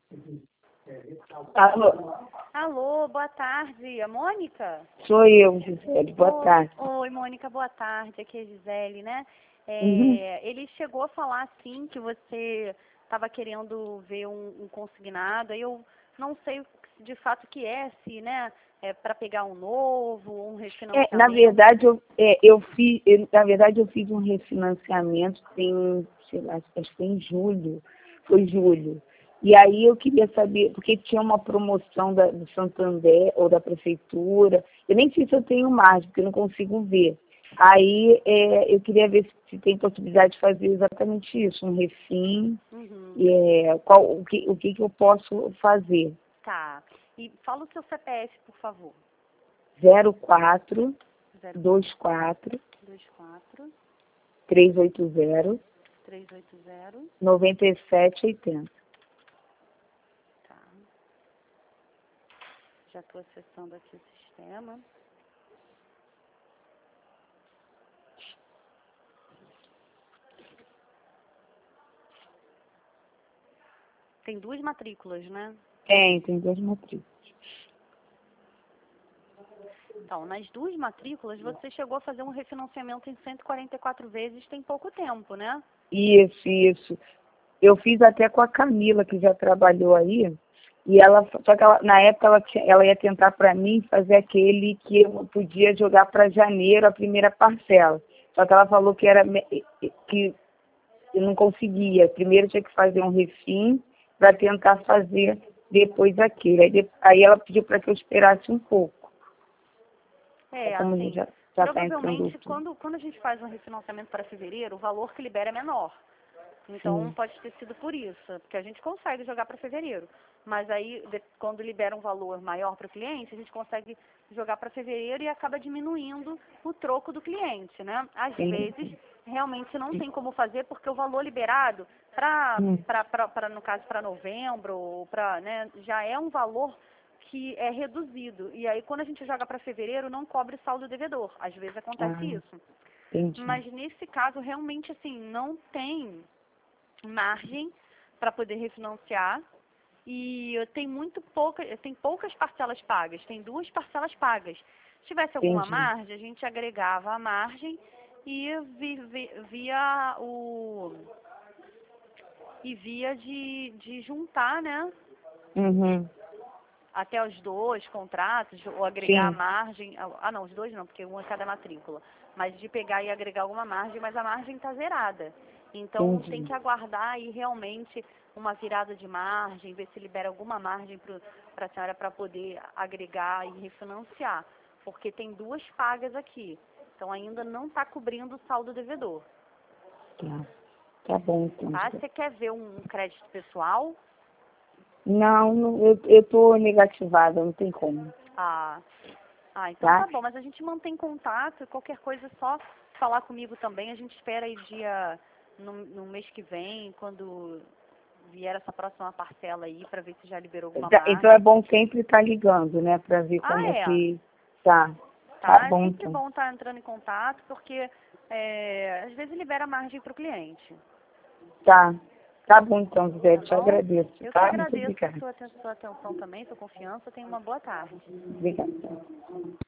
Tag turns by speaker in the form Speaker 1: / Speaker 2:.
Speaker 1: Alô?
Speaker 2: Alô, boa tarde. A Mônica?
Speaker 1: Sou eu, Gisele. Boa tarde.
Speaker 2: Oi, Mônica, boa tarde. Aqui é a Gisele, né?
Speaker 1: Uhum.
Speaker 2: Ele chegou a falar, sim, que você estava querendo ver um consignado. Aí eu não sei de fato o que é, se, né, é para pegar um novo, um refinanciamento.
Speaker 1: Na verdade, eu fiz um refinanciamento tem, sei lá, acho que foi em julho. Foi julho. E aí eu queria saber, porque tinha uma promoção do Santander ou da prefeitura. Eu nem sei se eu tenho margem, porque eu não consigo ver. Aí eu queria ver se tem possibilidade de fazer exatamente isso, um refim.
Speaker 2: Uhum.
Speaker 1: O que eu posso fazer?
Speaker 2: Tá. E fala o seu CPF, por favor.
Speaker 1: 04
Speaker 2: 0
Speaker 1: 24
Speaker 2: 24
Speaker 1: 380
Speaker 2: 380.
Speaker 1: 9780.
Speaker 2: Tá. Já estou acessando aqui o sistema. Tem duas matrículas, né?
Speaker 1: Tem duas matrículas.
Speaker 2: Então, nas duas matrículas, você chegou a fazer um refinanciamento em 144 vezes, tem pouco tempo, né?
Speaker 1: Isso. Eu fiz até com a Camila, que já trabalhou aí, e só que na época ela ia tentar para mim fazer aquele que eu podia jogar para janeiro a primeira parcela. Só que ela falou que eu não conseguia. Primeiro tinha que fazer um refim para tentar fazer depois aquele. Aí ela pediu para que eu esperasse um pouco. Como a gente
Speaker 2: Assim,
Speaker 1: já está entrando
Speaker 2: provavelmente,
Speaker 1: tudo.
Speaker 2: quando a gente faz um refinanciamento para fevereiro, o valor que libera é menor. Então,
Speaker 1: Sim.
Speaker 2: pode ter sido por isso, porque a gente consegue jogar para fevereiro. Mas aí, quando libera um valor maior para o cliente, a gente consegue jogar para fevereiro e acaba diminuindo o troco do cliente, né? Às
Speaker 1: Sim.
Speaker 2: vezes, realmente não tem como fazer, porque o valor liberado, no caso, para novembro, ou né, já é um valor que é reduzido. E aí, quando a gente joga para fevereiro, não cobre saldo devedor. Às vezes acontece isso.
Speaker 1: Entendi.
Speaker 2: Mas nesse caso, realmente, assim, não tem margem para poder refinanciar e tem poucas parcelas pagas, tem duas parcelas pagas. Se tivesse alguma
Speaker 1: Entendi.
Speaker 2: margem, a gente agregava a margem e via de juntar, né,
Speaker 1: Uhum.
Speaker 2: até os dois contratos, ou agregar a
Speaker 1: Sim.
Speaker 2: margem. Ah, não, os dois não, porque um é cada matrícula. Mas de pegar e agregar alguma margem, mas a margem está zerada. Então, tem
Speaker 1: Entendi.
Speaker 2: que aguardar aí realmente uma virada de margem, ver se libera alguma margem para a senhora para poder agregar e refinanciar. Porque tem duas pagas aqui. Então, ainda não está cobrindo o saldo devedor.
Speaker 1: Tá bom, então.
Speaker 2: Tá? Você quer ver um crédito pessoal?
Speaker 1: Não, eu tô negativada, não tem como.
Speaker 2: Ah, então
Speaker 1: Tá?
Speaker 2: tá bom, mas a gente mantém contato, qualquer coisa é só falar comigo também. A gente espera aí no mês que vem, quando vier essa próxima parcela aí, para ver se já liberou alguma
Speaker 1: Então é
Speaker 2: margem.
Speaker 1: bom sempre estar ligando, né? Pra ver como
Speaker 2: É.
Speaker 1: que tá. Tá
Speaker 2: Tá? É
Speaker 1: bom,
Speaker 2: sempre
Speaker 1: então.
Speaker 2: bom estar entrando em contato, porque às vezes libera margem para o cliente.
Speaker 1: Tá. Tá bom, então, Zé.
Speaker 2: Tá
Speaker 1: Te
Speaker 2: bom?
Speaker 1: agradeço,
Speaker 2: Eu que
Speaker 1: tá? Muito
Speaker 2: agradeço
Speaker 1: obrigada.
Speaker 2: sua atenção também, sua confiança. Tenha uma boa tarde.
Speaker 1: Obrigada.